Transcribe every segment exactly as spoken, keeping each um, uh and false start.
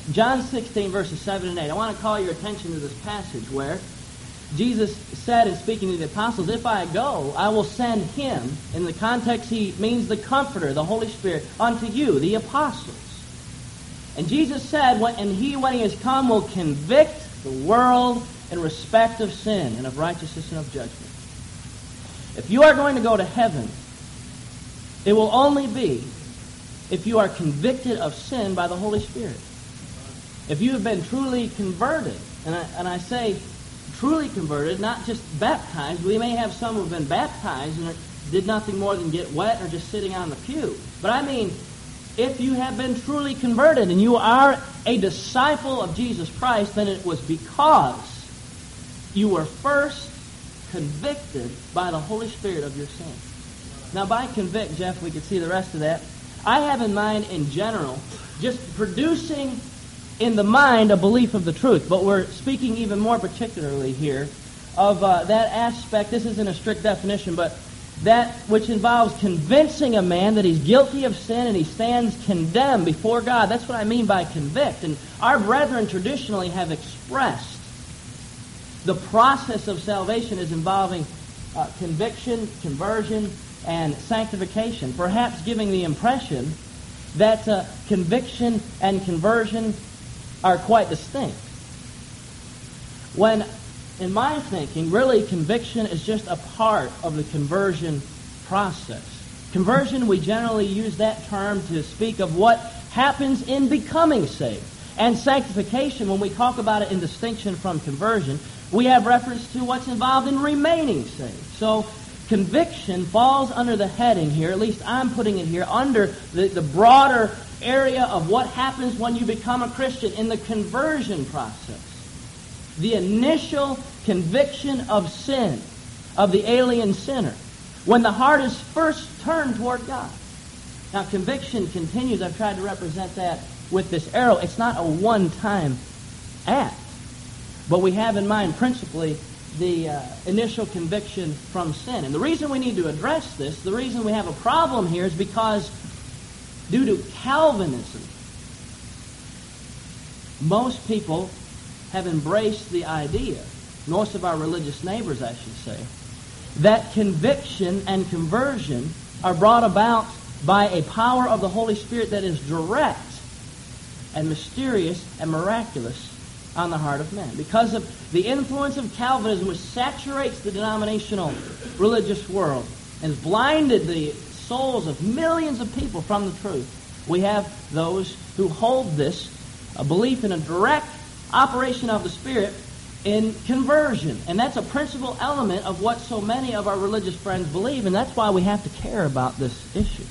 John sixteen, verses seven and eight. I want to call your attention to this passage where Jesus said in speaking to the apostles, if I go, I will send him. In the context, he means the Comforter, the Holy Spirit, unto you, the apostles. And Jesus said, and he, when he has come, will convict the world in respect of sin and of righteousness and of judgment. If you are going to go to heaven, it will only be if you are convicted of sin by the Holy Spirit. If you have been truly converted, and I, and I say truly converted, not just baptized. We may have some who have been baptized and did nothing more than get wet or just sitting on the pew. But I mean, if you have been truly converted and you are a disciple of Jesus Christ, then it was because you were first convicted by the Holy Spirit of your sin. Now, by convict, Jeff, we could see the rest of that. I have in mind, in general, just producing in the mind a belief of the truth. But we're speaking even more particularly here of uh, that aspect. This isn't a strict definition, but that which involves convincing a man that he's guilty of sin and he stands condemned before God. That's what I mean by convict. And our brethren traditionally have expressed the process of salvation as involving uh, conviction, conversion, and sanctification, perhaps giving the impression that uh, conviction and conversion are quite distinct. When, in my thinking, really conviction is just a part of the conversion process. Conversion, we generally use that term to speak of what happens in becoming saved. And sanctification, when we talk about it in distinction from conversion, we have reference to what's involved in remaining saved. So conviction falls under the heading here, at least I'm putting it here, under the, the broader area of what happens when you become a Christian in the conversion process. The initial conviction of sin, of the alien sinner, when the heart is first turned toward God. Now, conviction continues. I've tried to represent that with this arrow. It's not a one-time act, but we have in mind principally the uh, initial conviction from sin. And the reason we need to address this, the reason we have a problem here is because due to Calvinism, most people have embraced the idea, most of our religious neighbors, I should say, that conviction and conversion are brought about by a power of the Holy Spirit that is direct and mysterious and miraculous on the heart of man. Because of the influence of Calvinism, which saturates the denominational religious world and has blinded the souls of millions of people from the truth, we have those who hold this, a belief in a direct operation of the Spirit in conversion. And that's a principal element of what so many of our religious friends believe, and that's why we have to care about this issue.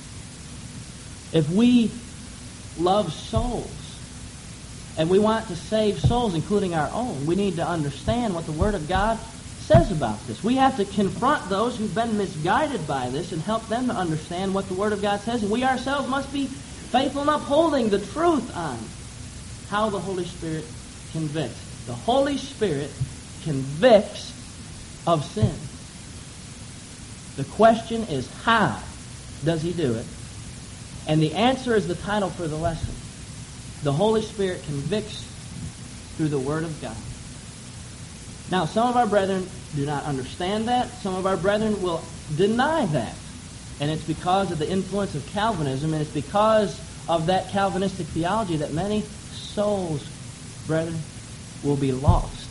If we love souls, and we want to save souls, including our own, we need to understand what the Word of God says about this. We have to confront those who've been misguided by this and help them to understand what the Word of God says. And we ourselves must be faithful in upholding the truth on how the Holy Spirit convicts. The Holy Spirit convicts of sin. The question is, how does He do it? And the answer is the title for the lesson. The Holy Spirit convicts through the Word of God. Now, some of our brethren do not understand that. Some of our brethren will deny that. And it's because of the influence of Calvinism, and it's because of that Calvinistic theology that many souls, brethren, will be lost.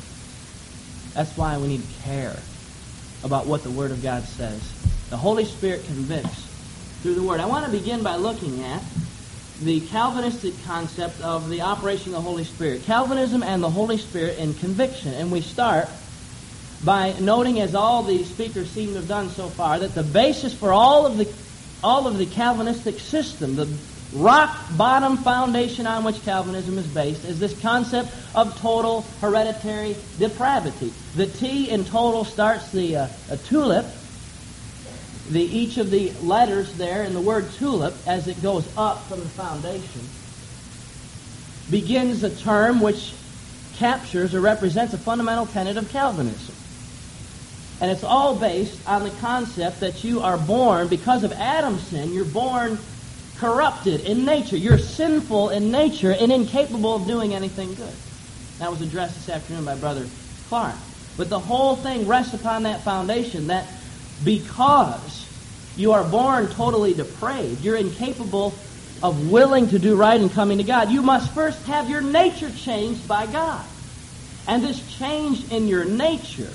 That's why we need to care about what the Word of God says. The Holy Spirit convicts through the Word. I want to begin by looking at the Calvinistic concept of the operation of the Holy Spirit. Calvinism and the Holy Spirit in conviction. And we start by noting, as all the speakers seem to have done so far, that the basis for all of the all of the Calvinistic system, the rock-bottom foundation on which Calvinism is based, is this concept of total hereditary depravity. The T in total starts the uh, a tulip. The, each of the letters there in the word tulip, as it goes up from the foundation, begins a term which captures or represents a fundamental tenet of Calvinism. And it's all based on the concept that you are born, because of Adam's sin, you're born corrupted in nature. You're sinful in nature and incapable of doing anything good. That was addressed this afternoon by Brother Clark. But the whole thing rests upon that foundation that because you are born totally depraved, you're incapable of willing to do right and coming to God, you must first have your nature changed by God. And this change in your nature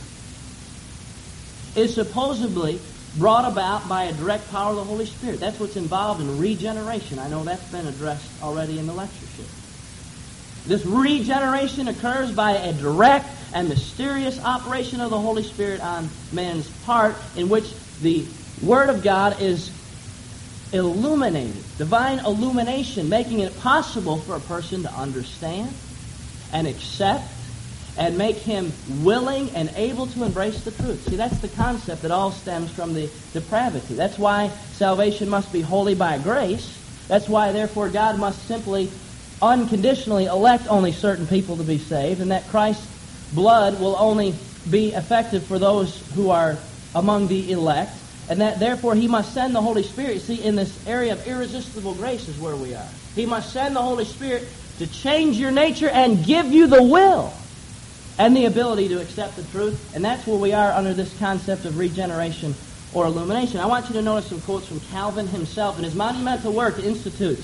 is supposedly brought about by a direct power of the Holy Spirit. That's what's involved in regeneration. I know that's been addressed already in the lectureship. This regeneration occurs by a direct and mysterious operation of the Holy Spirit on man's part, in which the Word of God is illuminated, divine illumination, making it possible for a person to understand and accept and make him willing and able to embrace the truth. See, that's the concept that all stems from the depravity. That's why salvation must be wholly by grace. That's why, therefore, God must simply unconditionally elect only certain people to be saved, and that Christ's blood will only be effective for those who are among the elect, and that, therefore, He must send the Holy Spirit. See, in this area of irresistible grace is where we are. He must send the Holy Spirit to change your nature and give you the will and the ability to accept the truth. And that's where we are under this concept of regeneration or illumination. I want you to notice some quotes from Calvin himself in his monumental work, Institutes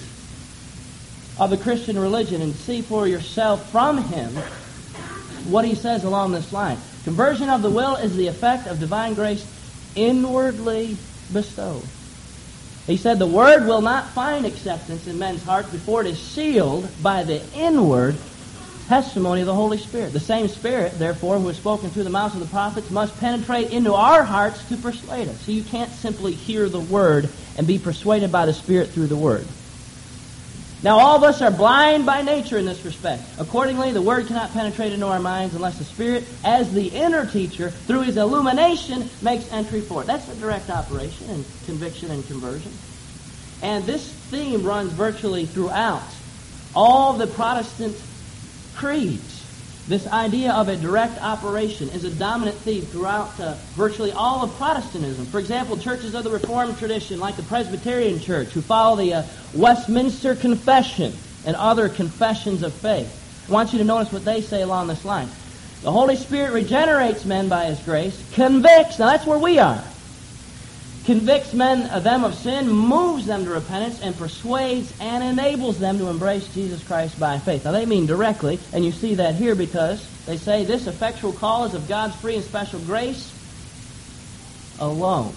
of the Christian Religion, and see for yourself from him what he says along this line. Conversion of the will is the effect of divine grace inwardly bestowed. He said the Word will not find acceptance in men's hearts before it is sealed by the inward testimony of the Holy Spirit. The same Spirit, therefore, who has spoken through the mouths of the prophets, must penetrate into our hearts to persuade us. So you can't simply hear the Word and be persuaded by the Spirit through the Word. Now, all of us are blind by nature in this respect. Accordingly, the Word cannot penetrate into our minds unless the Spirit, as the inner teacher, through His illumination, makes entry for it. That's a direct operation in conviction and conversion. And this theme runs virtually throughout all the Protestant creeds. This idea of a direct operation is a dominant theme throughout uh, virtually all of Protestantism. For example, churches of the Reformed tradition, like the Presbyterian Church, who follow the uh, Westminster Confession and other confessions of faith. I want you to notice what they say along this line. The Holy Spirit regenerates men by His grace, convicts, now that's where we are, convicts men of them of sin, moves them to repentance, and persuades and enables them to embrace Jesus Christ by faith. Now they mean directly, and you see that here because they say this effectual call is of God's free and special grace alone,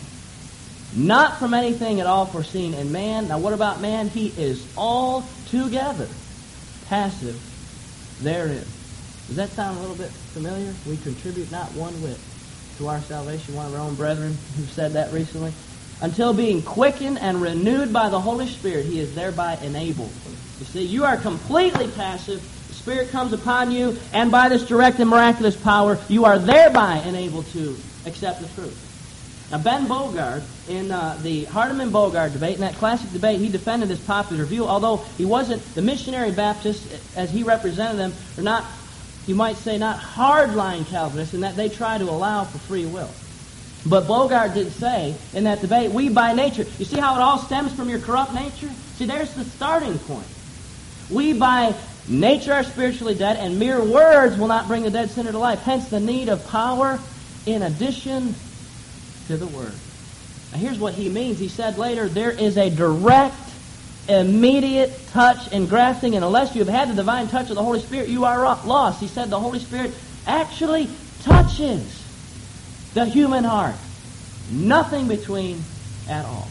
not from anything at all foreseen in man. Now what about man? He is altogether passive therein. Does that sound a little bit familiar? We contribute not one whit to our salvation. One of our own brethren who said that recently. Until being quickened and renewed by the Holy Spirit, He is thereby enabled. You see, you are completely passive. The Spirit comes upon you, and by this direct and miraculous power, you are thereby enabled to accept the truth. Now, Ben Bogard, in uh, the Hardeman-Bogard debate, in that classic debate, he defended this popular view, although he wasn't, the missionary Baptists, as he represented them, are not, you might say, not hardline Calvinists, in that they try to allow for free will. But Bogard did say in that debate, we by nature, you see how it all stems from your corrupt nature? See, there's the starting point. We by nature are spiritually dead, and mere words will not bring the dead sinner to life. Hence the need of power in addition to the Word. Now here's what he means. He said later, there is a direct, immediate touch and grafting, and unless you have had the divine touch of the Holy Spirit, you are lost. He said the Holy Spirit actually touches the human heart. Nothing between at all.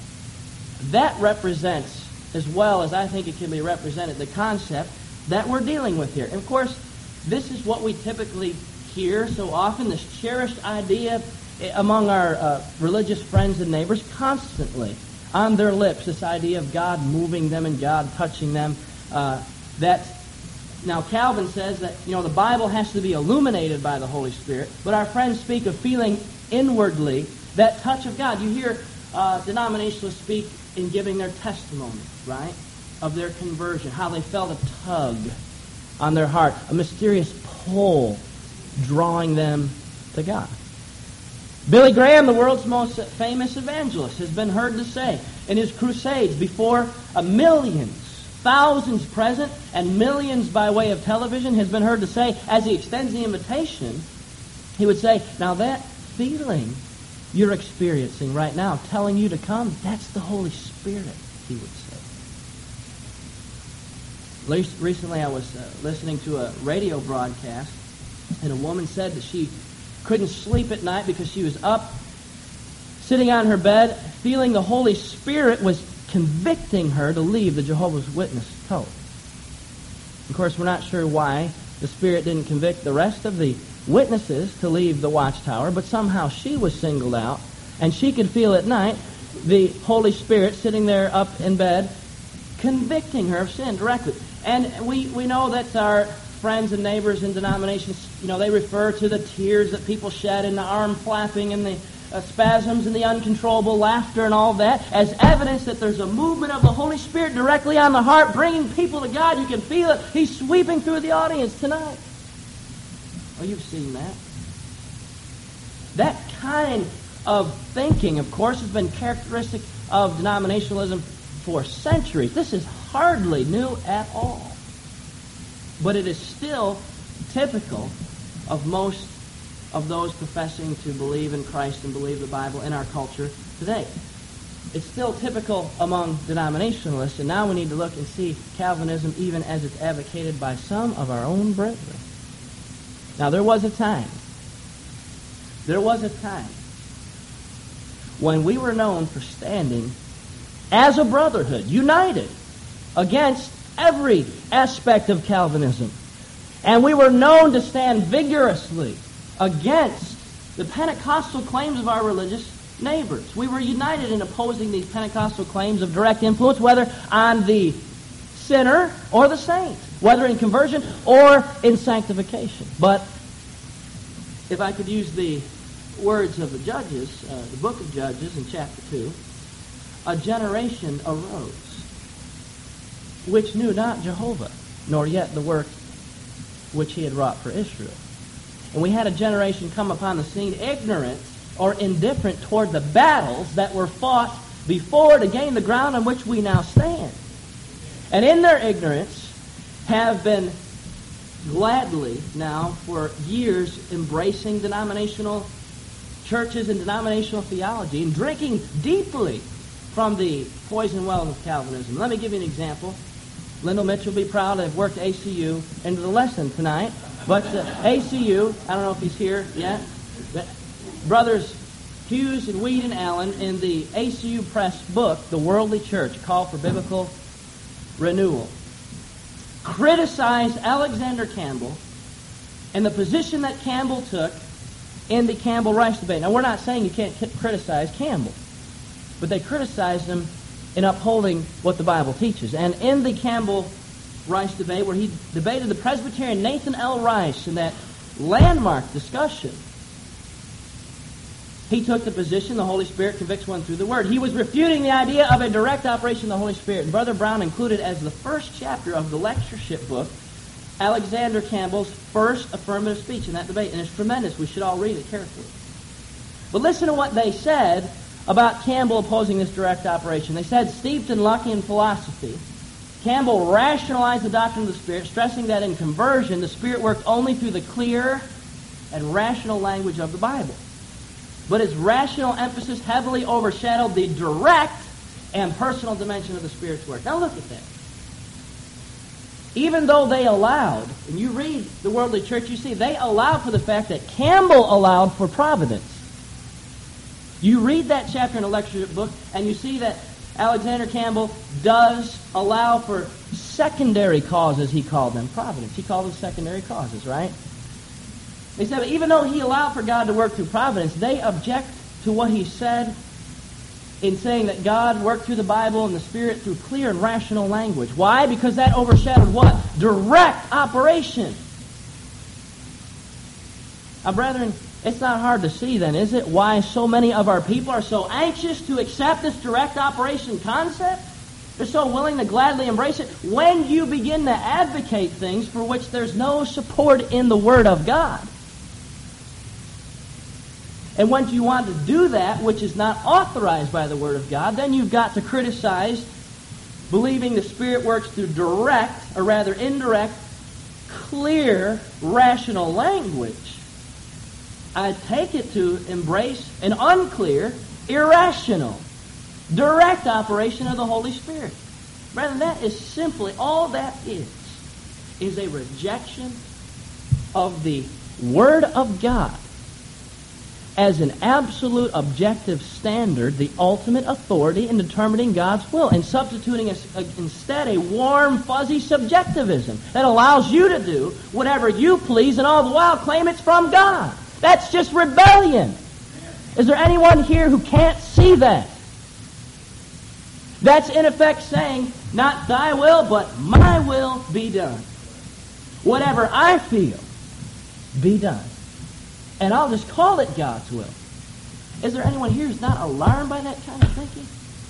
That represents, as well as I think it can be represented, the concept that we're dealing with here. And of course, this is what we typically hear so often, this cherished idea among our uh, religious friends and neighbors constantly on their lips, this idea of God moving them and God touching them. Uh, that Now, Calvin says that, you know, the Bible has to be illuminated by the Holy Spirit, but our friends speak of feeling inwardly that touch of God. You hear uh, denominationalists speak in giving their testimony, right, of their conversion, how they felt a tug on their heart, a mysterious pull drawing them to God. Billy Graham, the world's most famous evangelist, has been heard to say, in his crusades before a millions, thousands present, and millions by way of television, has been heard to say, as he extends the invitation, he would say, now that feeling you're experiencing right now, telling you to come, that's the Holy Spirit, he would say. Recently I was uh, listening to a radio broadcast, and a woman said that she couldn't sleep at night because she was up, sitting on her bed, feeling the Holy Spirit was convicting her to leave the Jehovah's Witness cult. Of course, we're not sure why the Spirit didn't convict the rest of the witnesses to leave the watchtower, but somehow she was singled out, and she could feel at night the Holy Spirit sitting there up in bed, convicting her of sin directly. And we, we know that our friends and neighbors in denominations, you know, they refer to the tears that people shed and the arm flapping and the uh, spasms and the uncontrollable laughter and all that as evidence that there's a movement of the Holy Spirit directly on the heart, bringing people to God. You can feel it. He's sweeping through the audience tonight. Oh, you've seen that. That kind of thinking, of course, has been characteristic of denominationalism for centuries. This is hardly new at all. But it is still typical of most of those professing to believe in Christ and believe the Bible in our culture today. It's still typical among denominationalists, and now we need to look and see Calvinism even as it's advocated by some of our own brethren. Now, there was a time, there was a time when we were known for standing as a brotherhood, united against every aspect of Calvinism. And we were known to stand vigorously against the Pentecostal claims of our religious neighbors. We were united in opposing these Pentecostal claims of direct influence, whether on the sinner or the saint, whether in conversion or in sanctification. But if I could use the words of the Judges, uh, the book of Judges in chapter two, a generation arose which knew not Jehovah, nor yet the work which he had wrought for Israel. And we had a generation come upon the scene ignorant or indifferent toward the battles that were fought before to gain the ground on which we now stand. And in their ignorance have been gladly now for years embracing denominational churches and denominational theology and drinking deeply from the poison well of Calvinism. Let me give you an example. Lyndall Mitchell will be proud to have worked A C U into the lesson tonight. But uh, A C U, I don't know if he's here yet. Brothers Hughes and Weed and Allen, in the A C U Press book, The Worldly Church, Call for Biblical Renewal, criticized Alexander Campbell and the position that Campbell took in the Campbell-Rice debate. Now, we're not saying you can't criticize Campbell, but they criticized him in upholding what the Bible teaches. And in the Campbell-Rice debate, where he debated the Presbyterian Nathan L. Rice in that landmark discussion, he took the position the Holy Spirit convicts one through the Word. He was refuting the idea of a direct operation of the Holy Spirit. And Brother Brown included as the first chapter of the lectureship book Alexander Campbell's first affirmative speech in that debate. And it's tremendous. We should all read it carefully. But listen to what they said about Campbell opposing this direct operation. They said, steeped in Lockean philosophy, Campbell rationalized the doctrine of the Spirit, stressing that in conversion, the Spirit worked only through the clear and rational language of the Bible. But his rational emphasis heavily overshadowed the direct and personal dimension of the Spirit's work. Now look at that. Even though they allowed, and you read the Worldly Church, you see they allowed for the fact that Campbell allowed for providence. You read that chapter in a lectureship book, and you see that Alexander Campbell does allow for secondary causes, he called them. Providence. He called them secondary causes, right? They said, but even though he allowed for God to work through providence, they object to what he said in saying that God worked through the Bible and the Spirit through clear and rational language. Why? Because that overshadowed what? Direct operation. Now, brethren, it's not hard to see then, is it, why so many of our people are so anxious to accept this direct operation concept? They're so willing to gladly embrace it when you begin to advocate things for which there's no support in the Word of God. And once you want to do that, which is not authorized by the Word of God, then you've got to criticize believing the Spirit works through direct, or rather indirect, clear, rational language. I take it to embrace an unclear, irrational, direct operation of the Holy Spirit. Brethren, that is simply, all that is, is a rejection of the Word of God as an absolute objective standard, the ultimate authority in determining God's will, and substituting a, a, instead a warm, fuzzy subjectivism that allows you to do whatever you please and all the while claim it's from God. That's just rebellion. Is there anyone here who can't see that? That's in effect saying, not thy will, but my will be done. Whatever I feel, be done. And I'll just call it God's will. Is there anyone here who's not alarmed by that kind of thinking?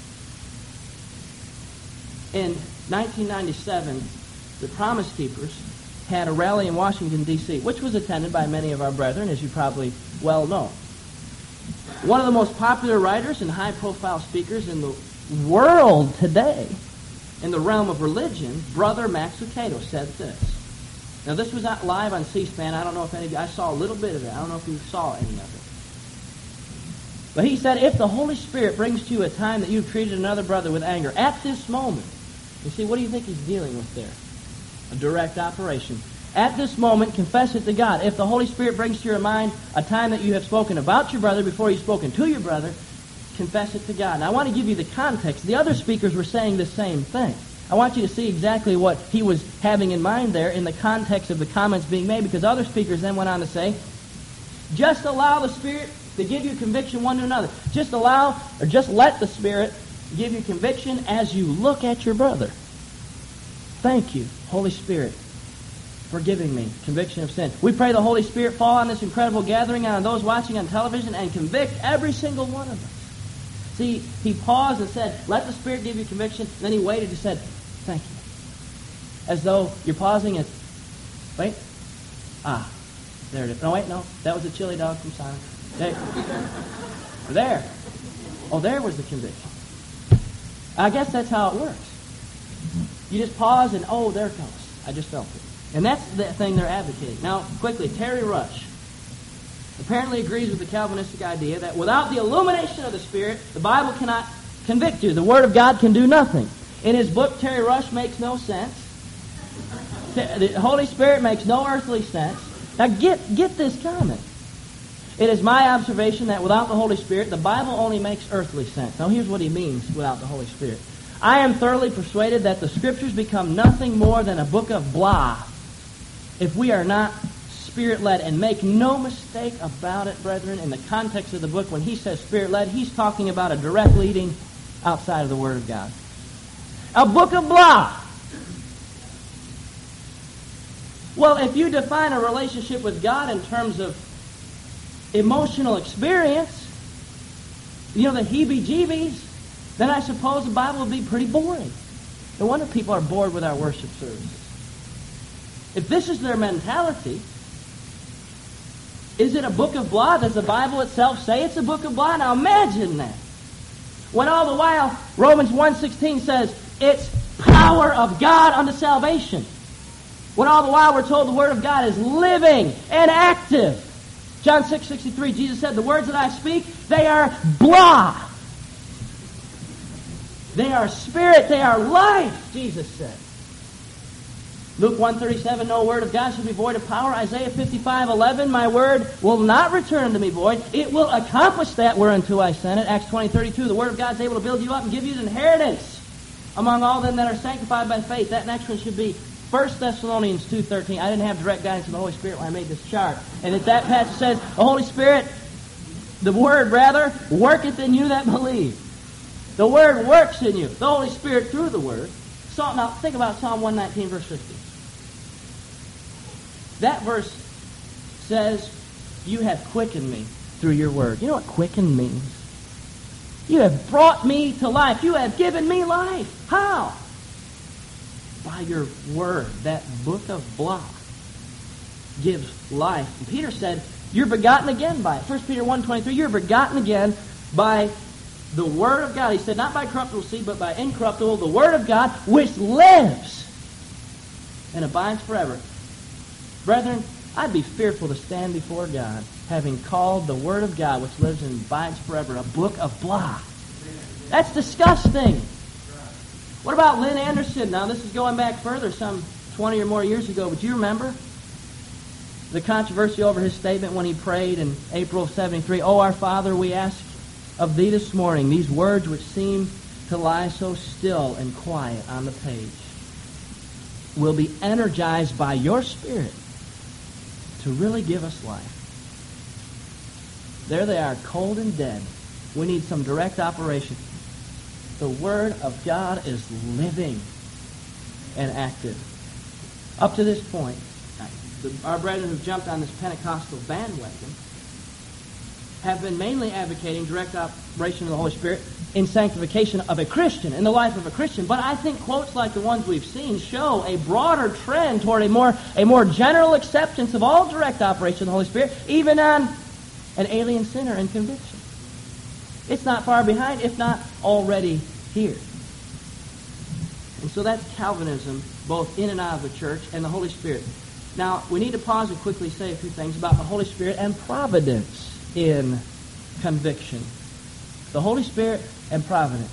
In nineteen ninety-seven, the Promise Keepers had a rally in Washington, D C, which was attended by many of our brethren, as you probably well know. One of the most popular writers and high-profile speakers in the world today, in the realm of religion, Brother Max Lucado, said this. Now, this was not live on C-SPAN. I don't know if any of you... I saw a little bit of it. I don't know if you saw any of it. But he said, if the Holy Spirit brings to you a time that you've treated another brother with anger, at this moment... You see, what do you think he's dealing with there? A direct operation. At this moment, confess it to God. If the Holy Spirit brings to your mind a time that you have spoken about your brother before you've spoken to your brother, confess it to God. Now, I want to give you the context. The other speakers were saying the same thing. I want you to see exactly what he was having in mind there in the context of the comments being made, because other speakers then went on to say, just allow the Spirit to give you conviction one to another. Just allow, or just let the Spirit give you conviction as you look at your brother. Thank you, Holy Spirit, for giving me conviction of sin. We pray the Holy Spirit fall on this incredible gathering and on those watching on television and convict every single one of us. See, he paused and said, let the Spirit give you conviction. And then he waited and said, thank you. As though you're pausing and, wait, ah, there it is. No, wait, no, that was a chili dog from Sonic. There. There. Oh, there was the conviction. I guess that's how it works. You just pause and, oh, there it comes. I just felt it. And that's the thing they're advocating. Now, quickly, Terry Rush apparently agrees with the Calvinistic idea that without the illumination of the Spirit, the Bible cannot convict you. The Word of God can do nothing. In his book, Terry Rush makes no sense. The Holy Spirit makes no earthly sense. Now, get, get this comment. It is my observation that without the Holy Spirit, the Bible only makes earthly sense. Now, here's what he means without the Holy Spirit. I am thoroughly persuaded that the Scriptures become nothing more than a book of blah if we are not Spirit-led. And make no mistake about it, brethren, in the context of the book, when he says Spirit-led, he's talking about a direct leading outside of the Word of God. A book of blah. Well, if you define a relationship with God in terms of emotional experience, you know, the heebie-jeebies, then I suppose the Bible would be pretty boring. No wonder people are bored with our worship services. If this is their mentality, is it a book of blah? Does the Bible itself say it's a book of blah? Now imagine that. When all the while Romans one sixteen says it's power of God unto salvation. When all the while we're told the Word of God is living and active. John six sixty-three, Jesus said, the words that I speak, they are blah. They are spirit, they are life, Jesus said. Luke one thirty-seven, no word of God shall be void of power. Isaiah fifty-five eleven, my word will not return unto me void. It will accomplish that whereunto I sent it. Acts twenty thirty-two, the word of God is able to build you up and give you an inheritance among all them that are sanctified by faith. That next one should be First Thessalonians two thirteen. I didn't have direct guidance from the Holy Spirit when I made this chart. And if that passage says, the Holy Spirit, the Word rather, worketh in you that believe. The Word works in you. The Holy Spirit through the Word. So, now, think about Psalm one nineteen, verse fifty. That verse says, you have quickened me through your Word. You know what quicken means? You have brought me to life. You have given me life. How? By your Word. That book of blah gives life. And Peter said, You're begotten again by it. First Peter one twenty-three, you're begotten again by the Word of God. He said, not by corruptible seed, but by incorruptible, the Word of God, which lives and abides forever. Brethren, I'd be fearful to stand before God, having called the Word of God, which lives and abides forever, a book of blah. That's disgusting. What about Lynn Anderson? Now, this is going back further, some twenty or more years ago, but do you remember the controversy over his statement when he prayed in April of seventy-three, "Oh, our Father, we ask of Thee this morning these words which seem to lie so still and quiet on the page will be energized by Your Spirit to really give us life." There they are, cold and dead. We need some direct operation. The Word of God is living and active. Up to this point, our brethren who've jumped on this Pentecostal bandwagon have been mainly advocating direct operation of the Holy Spirit in sanctification of a Christian, in the life of a Christian. But I think quotes like the ones we've seen show a broader trend toward a more, a more general acceptance of all direct operation of the Holy Spirit, even on an alien sinner and conviction. It's not far behind, if not already here. And so that's Calvinism, both in and out of the church, and the Holy Spirit. Now, we need to pause and quickly say a few things about the Holy Spirit and providence in conviction. The Holy Spirit and providence.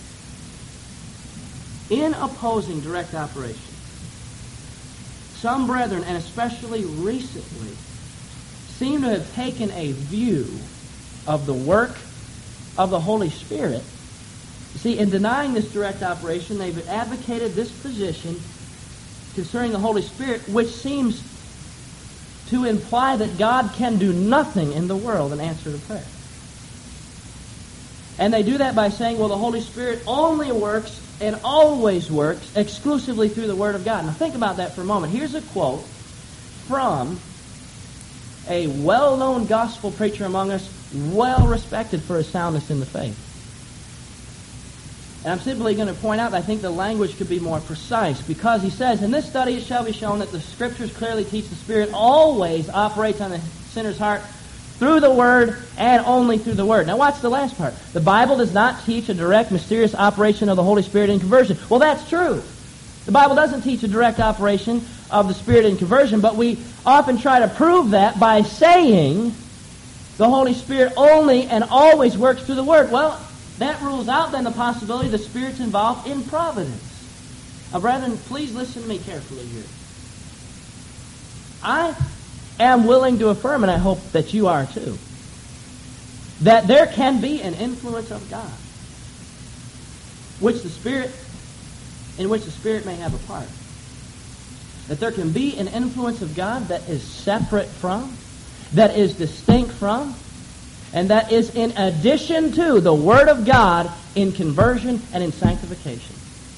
In opposing direct operation, some brethren, and especially recently, seem to have taken a view of the work of the Holy Spirit. You see, in denying this direct operation, they've advocated this position concerning the Holy Spirit, which seems to imply that God can do nothing in the world in answer to prayer. And they do that by saying, well, the Holy Spirit only works and always works exclusively through the Word of God. Now think about that for a moment. Here's a quote from a well-known gospel preacher among us, well-respected for his soundness in the faith. And I'm simply going to point out that I think the language could be more precise, because he says, "In this study it shall be shown that the Scriptures clearly teach the Spirit always operates on the sinner's heart through the Word and only through the Word." Now watch the last part. "The Bible does not teach a direct, mysterious operation of the Holy Spirit in conversion." Well, that's true. The Bible doesn't teach a direct operation of the Spirit in conversion, but we often try to prove that by saying the Holy Spirit only and always works through the Word. Well, that rules out then the possibility the Spirit's involved in providence. Now, brethren, please listen to me carefully here. I am willing to affirm, and I hope that you are too, that there can be an influence of God, which the Spirit, in which the Spirit may have a part. That there can be an influence of God that is separate from, that is distinct from, and that is in addition to the Word of God in conversion and in sanctification.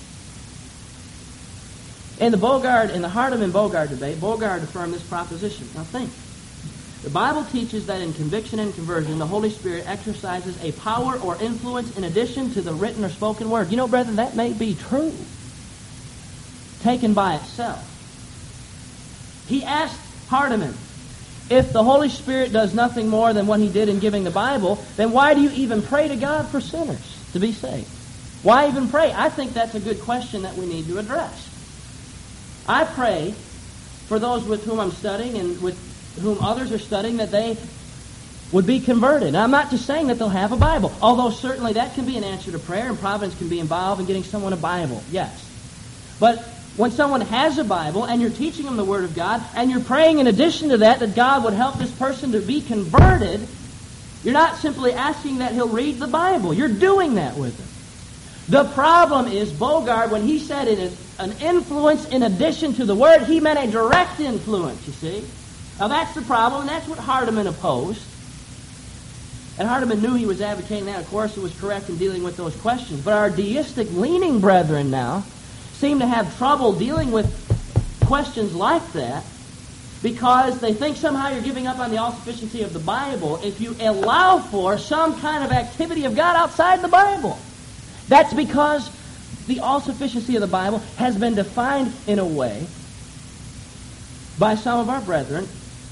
In the Bogard, in the Hardeman-Bogard debate, Bogard affirmed this proposition. Now think. The Bible teaches that in conviction and conversion, the Holy Spirit exercises a power or influence in addition to the written or spoken word. You know, brethren, that may be true, taken by itself. He asked Hardeman, if the Holy Spirit does nothing more than what He did in giving the Bible, then why do you even pray to God for sinners to be saved? Why even pray? I think that's a good question that we need to address. I pray for those with whom I'm studying and with whom others are studying that they would be converted. Now, I'm not just saying that they'll have a Bible, although certainly that can be an answer to prayer, and providence can be involved in getting someone a Bible, yes. But when someone has a Bible and you're teaching them the Word of God and you're praying in addition to that that God would help this person to be converted, you're not simply asking that he'll read the Bible. You're doing that with him. The problem is Bogard, when he said it is an influence in addition to the Word, he meant a direct influence, you see. Now that's the problem, and that's what Hardeman opposed. And Hardeman knew he was advocating that. Of course, it was correct in dealing with those questions. But our deistic-leaning brethren now seem to have trouble dealing with questions like that because they think somehow you're giving up on the all-sufficiency of the Bible if you allow for some kind of activity of God outside the Bible. That's because the all-sufficiency of the Bible has been defined in a way by some of our brethren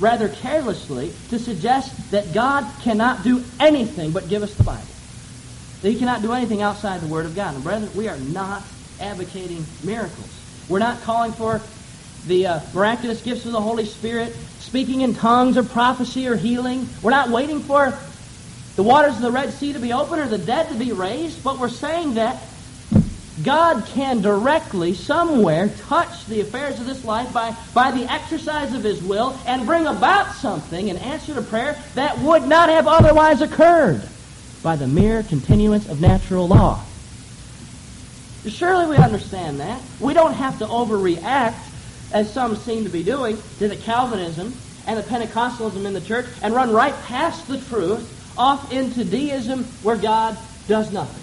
rather carelessly, to suggest that God cannot do anything but give us the Bible. That He cannot do anything outside the Word of God. And brethren, we are not advocating miracles. We're not calling for the uh, miraculous gifts of the Holy Spirit, speaking in tongues or prophecy or healing. We're not waiting for the waters of the Red Sea to be opened or the dead to be raised, but we're saying that God can directly, somewhere, touch the affairs of this life by, by the exercise of His will and bring about something, an answer to prayer, that would not have otherwise occurred by the mere continuance of natural law. Surely we understand that. We don't have to overreact, as some seem to be doing, to the Calvinism and the Pentecostalism in the church and run right past the truth off into deism where God does nothing.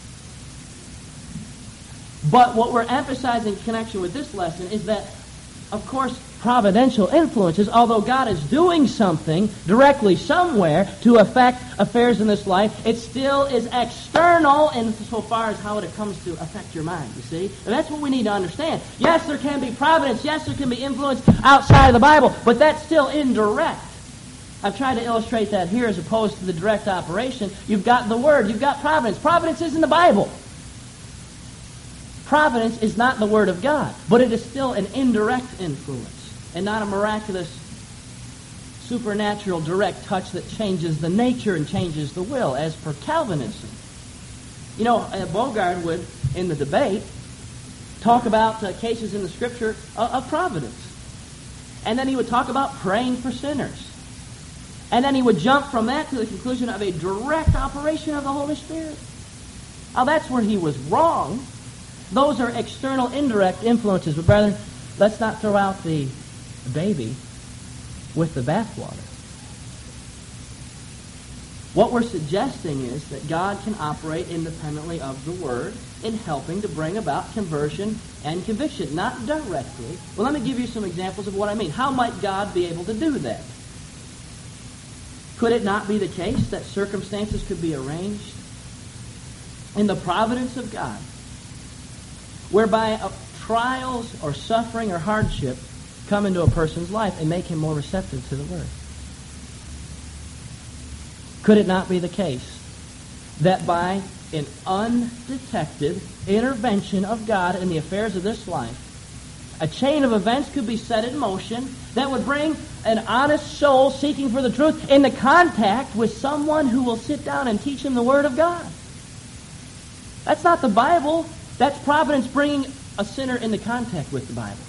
But what we're emphasizing in connection with this lesson is that, of course, providential influences, although God is doing something directly somewhere to affect affairs in this life, it still is external insofar as how it comes to affect your mind, you see? And that's what we need to understand. Yes, there can be providence. Yes, there can be influence outside of the Bible, but that's still indirect. I've tried to illustrate that here as opposed to the direct operation. You've got the Word. You've got providence. Providence is in the Bible. Providence is not the Word of God, but it is still an indirect influence and not a miraculous, supernatural, direct touch that changes the nature and changes the will, as per Calvinism. You know, uh, Bogard would, in the debate, talk about uh, cases in the Scripture of, of providence. And then he would talk about praying for sinners. And then he would jump from that to the conclusion of a direct operation of the Holy Spirit. Now, that's where he was wrong. Those are external, indirect influences. But, brethren, let's not throw out the baby with the bathwater. What we're suggesting is that God can operate independently of the Word in helping to bring about conversion and conviction, not directly. Well, let me give you some examples of what I mean. How might God be able to do that? Could it not be the case that circumstances could be arranged in the providence of God, whereby uh, trials or suffering or hardship come into a person's life and make him more receptive to the Word? Could it not be the case that by an undetected intervention of God in the affairs of this life, a chain of events could be set in motion that would bring an honest soul seeking for the truth into contact with someone who will sit down and teach him the Word of God? That's not the Bible. That's providence bringing a sinner into contact with the Bible.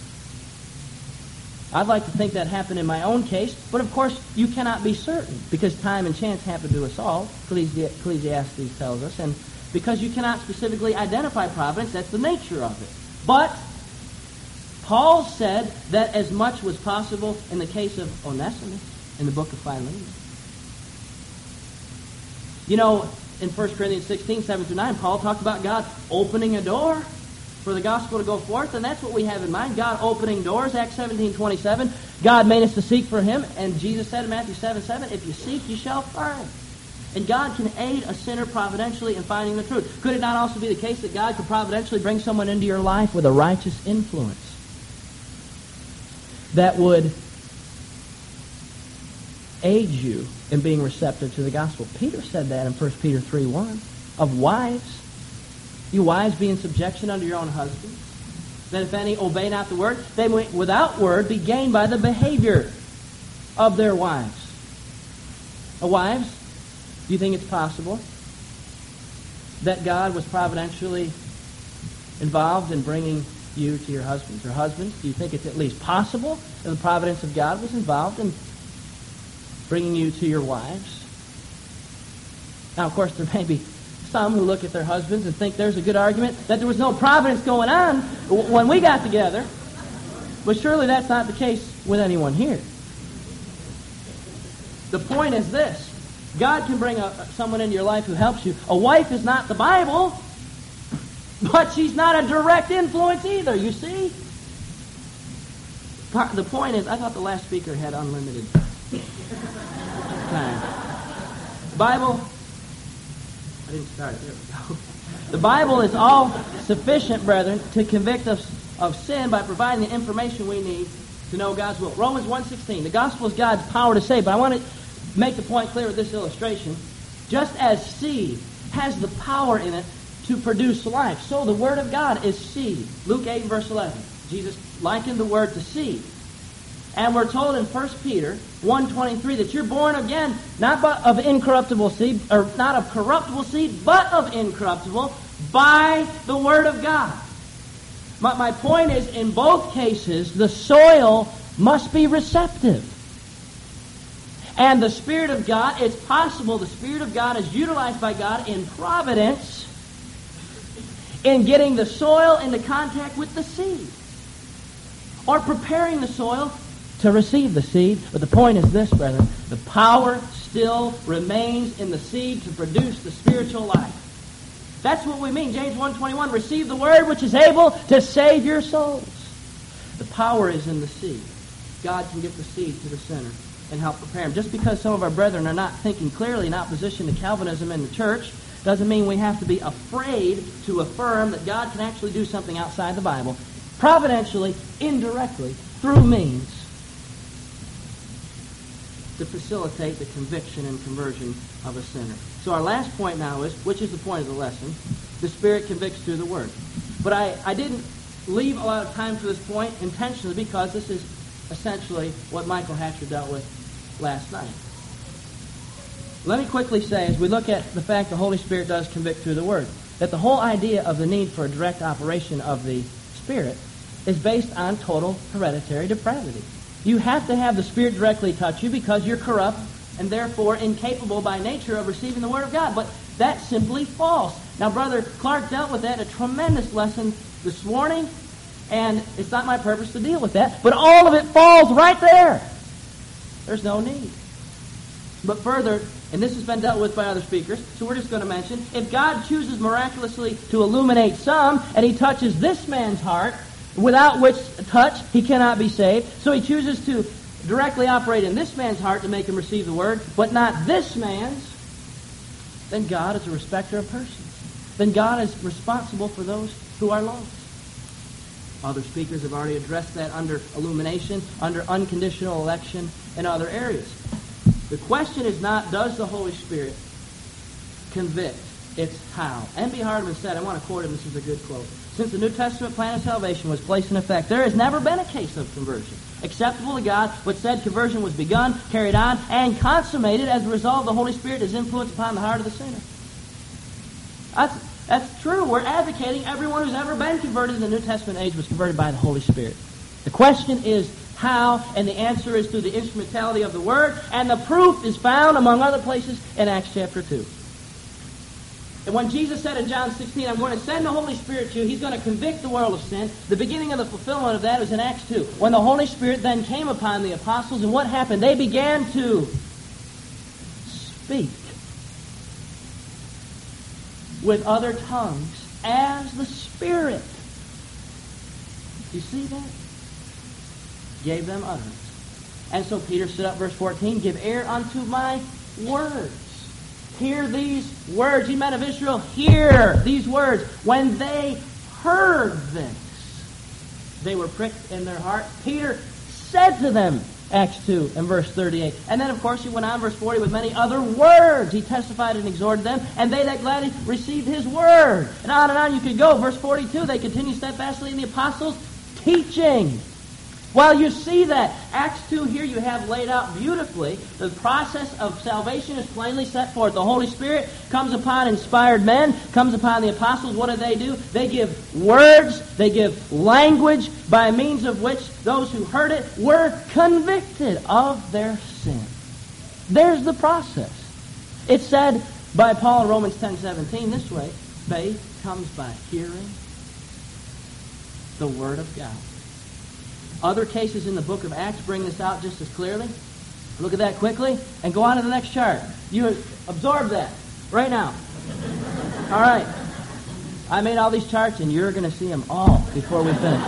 I'd like to think that happened in my own case, but of course you cannot be certain because time and chance happen to us all, Ecclesiastes tells us, and because you cannot specifically identify providence, that's the nature of it. But Paul said that as much was possible in the case of Onesimus in the book of Philemon. You know, in First Corinthians sixteen, seven through nine, Paul talked about God opening a door for the gospel to go forth, and that's what we have in mind. God opening doors, Acts seventeen, twenty-seven. God made us to seek for Him, and Jesus said in Matthew seven, seven, if you seek, you shall find. And God can aid a sinner providentially in finding the truth. Could it not also be the case that God could providentially bring someone into your life with a righteous influence that would aid you in being receptive to the gospel? Peter said that in First Peter three, one, of wives. You wives, be in subjection unto your own husbands, that if any obey not the word, they may without word be gained by the behavior of their wives. Uh, wives, do you think it's possible that God was providentially involved in bringing you to your husbands? Or husbands, do you think it's at least possible that the providence of God was involved in bringing you to your wives? Now, of course, there may be some who look at their husbands and think there's a good argument that there was no providence going on when we got together. But surely that's not the case with anyone here. The point is this. God can bring a, someone into your life who helps you. A wife is not the Bible, but she's not a direct influence either, you see? The point is, I thought the last speaker had unlimited time. Bible... I didn't start it. There we go. The Bible is all sufficient, brethren, to convict us of sin by providing the information we need to know God's will. Romans one sixteen. The gospel is God's power to save. But I want to make the point clear with this illustration. Just as seed has the power in it to produce life, so the Word of God is seed. Luke eight verse eleven. Jesus likened the Word to seed. And we're told in First Peter one twenty-three that you're born again, not of incorruptible seed, or not of corruptible seed, but of incorruptible, by the Word of God. My, my point is, in both cases, the soil must be receptive. And the Spirit of God, it's possible the Spirit of God is utilized by God in providence in getting the soil into contact with the seed, or preparing the soil to receive the seed. But the point is this, brethren, the power still remains in the seed to produce the spiritual life. That's what we mean. James one twenty-one, receive the Word which is able to save your souls. The power is in the seed. God can get the seed to the sinner and help prepare him. Just because some of our brethren are not thinking clearly in opposition to Calvinism in the church doesn't mean we have to be afraid to affirm that God can actually do something outside the Bible, providentially, indirectly, through means to facilitate the conviction and conversion of a sinner. So our last point now is, which is the point of the lesson, the Spirit convicts through the Word. But I, I didn't leave a lot of time for this point intentionally because this is essentially what Michael Hatcher dealt with last night. Let me quickly say, as we look at the fact the Holy Spirit does convict through the Word, that the whole idea of the need for a direct operation of the Spirit is based on total hereditary depravity. You have to have the Spirit directly touch you because you're corrupt and therefore incapable by nature of receiving the Word of God. But that's simply false. Now, Brother Clark dealt with that in a tremendous lesson this morning, and it's not my purpose to deal with that, but all of it falls right there. There's no need. But further, and this has been dealt with by other speakers, so we're just going to mention, if God chooses miraculously to illuminate some, and He touches this man's heart, without which touch he cannot be saved, so He chooses to directly operate in this man's heart to make him receive the Word, but not this man's, then God is a respecter of persons. Then God is responsible for those who are lost. Other speakers have already addressed that under illumination, under unconditional election, and other areas. The question is not, does the Holy Spirit convict? It's how. N B Hardman said, I want to quote him, this is a good quote, since the New Testament plan of salvation was placed in effect, there has never been a case of conversion acceptable to God, but said conversion was begun, carried on, and consummated as a result of the Holy Spirit is influence upon the heart of the sinner. That's, that's true. We're advocating everyone who's ever been converted in the New Testament age was converted by the Holy Spirit. The question is how, and the answer is through the instrumentality of the Word, and the proof is found, among other places, in Acts chapter two. And when Jesus said in John sixteen, I'm going to send the Holy Spirit to you, He's going to convict the world of sin, the beginning of the fulfillment of that was in Acts two. When the Holy Spirit then came upon the apostles, and what happened? They began to speak with other tongues as the Spirit. You see that? Gave them utterance. And so Peter stood up, verse fourteen, give ear unto my words. Hear these words. Ye men of Israel, hear these words. When they heard this, they were pricked in their heart. Peter said to them, Acts two and verse thirty-eight. And then, of course, he went on, verse forty, with many other words. He testified and exhorted them, and they that gladly received his word. And on and on you could go. Verse forty-two, they continued steadfastly in the apostles' teaching. Well, you see that. Acts two here you have laid out beautifully. The process of salvation is plainly set forth. The Holy Spirit comes upon inspired men, comes upon the apostles. What do they do? They give words, they give language by means of which those who heard it were convicted of their sin. There's the process. It's said by Paul in Romans ten seventeen this way, faith comes by hearing the Word of God. Other cases in the book of Acts bring this out just as clearly. Look at that quickly and go on to the next chart. You absorb that right now. All right. I made all these charts and you're going to see them all before we finish.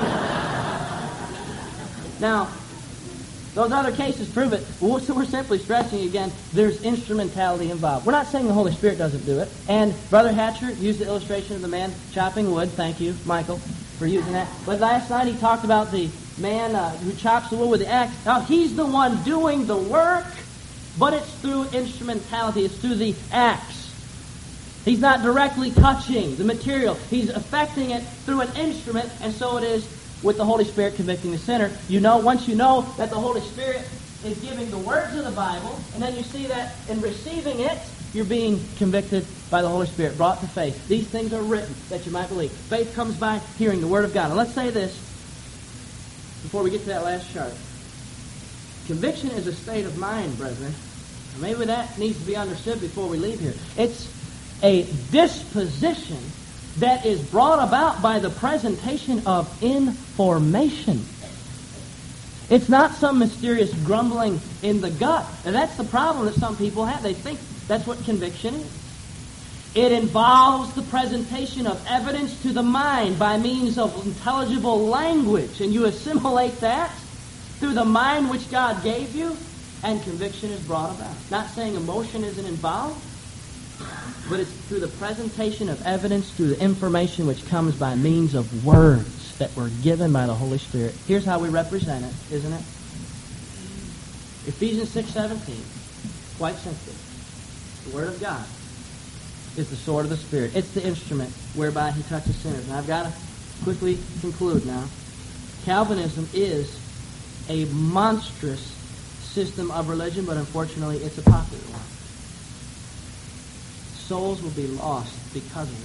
Now, those other cases prove it. So we're simply stressing again, there's instrumentality involved. We're not saying the Holy Spirit doesn't do it. And Brother Hatcher used the illustration of the man chopping wood. Thank you, Michael, for using that. But last night he talked about the man uh, who chops the wood with the axe. Now, he's the one doing the work, but it's through instrumentality. It's through the axe. He's not directly touching the material. He's affecting it through an instrument, and so it is with the Holy Spirit convicting the sinner. You know, once you know that the Holy Spirit is giving the words of the Bible, and then you see that in receiving it, you're being convicted by the Holy Spirit, brought to faith. These things are written that you might believe. Faith comes by hearing the Word of God. And let's say this before we get to that last chart. Conviction is a state of mind, brethren. Maybe that needs to be understood before we leave here. It's a disposition that is brought about by the presentation of information. It's not some mysterious grumbling in the gut. And that's the problem that some people have. They think that's what conviction is. It involves the presentation of evidence to the mind by means of intelligible language. And you assimilate that through the mind which God gave you, and conviction is brought about. Not saying emotion isn't involved, but it's through the presentation of evidence, through the information which comes by means of words that were given by the Holy Spirit. Here's how we represent it, isn't it? Ephesians six seventeen. Quite simply. The Word of God is the sword of the Spirit. It's the instrument whereby He touches sinners. And I've got to quickly conclude now. Calvinism is a monstrous system of religion, but unfortunately it's a popular one. Souls will be lost because of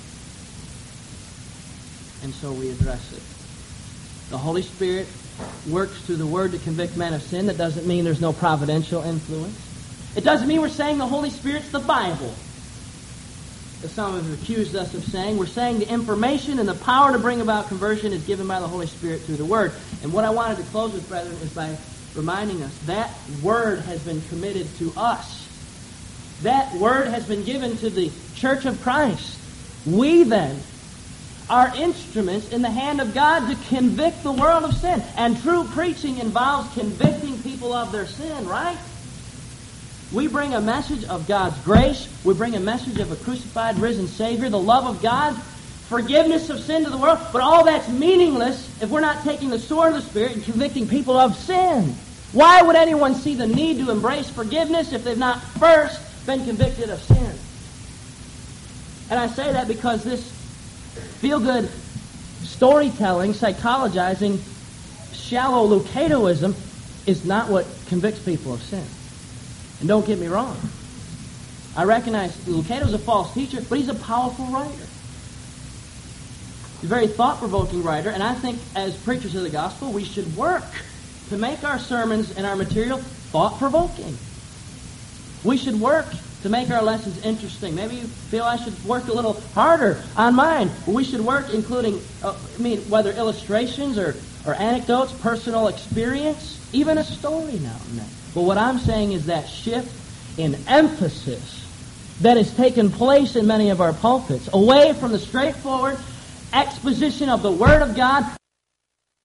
it. And so we address it. The Holy Spirit works through the Word to convict men of sin. That doesn't mean there's no providential influence. It doesn't mean we're saying the Holy Spirit's the Bible, as some have accused us of saying. We're saying the information and the power to bring about conversion is given by the Holy Spirit through the Word. And what I wanted to close with, brethren, is by reminding us that Word has been committed to us. That Word has been given to the Church of Christ. We then are instruments in the hand of God to convict the world of sin. And true preaching involves convicting people of their sin, right? We bring a message of God's grace. We bring a message of a crucified, risen Savior, the love of God, forgiveness of sin to the world. But all that's meaningless if we're not taking the sword of the Spirit and convicting people of sin. Why would anyone see the need to embrace forgiveness if they've not first been convicted of sin? And I say that because this feel-good storytelling, psychologizing, shallow Lucatoism is not what convicts people of sin. And don't get me wrong. I recognize Lucato's a false teacher, but he's a powerful writer. He's a very thought-provoking writer, and I think as preachers of the gospel, we should work to make our sermons and our material thought-provoking. We should work to make our lessons interesting. Maybe you feel I should work a little harder on mine. We should work including, uh, I mean, whether illustrations or, or anecdotes, personal experience, even a story now and then. But what I'm saying is that shift in emphasis that has taken place in many of our pulpits, away from the straightforward exposition of the Word of God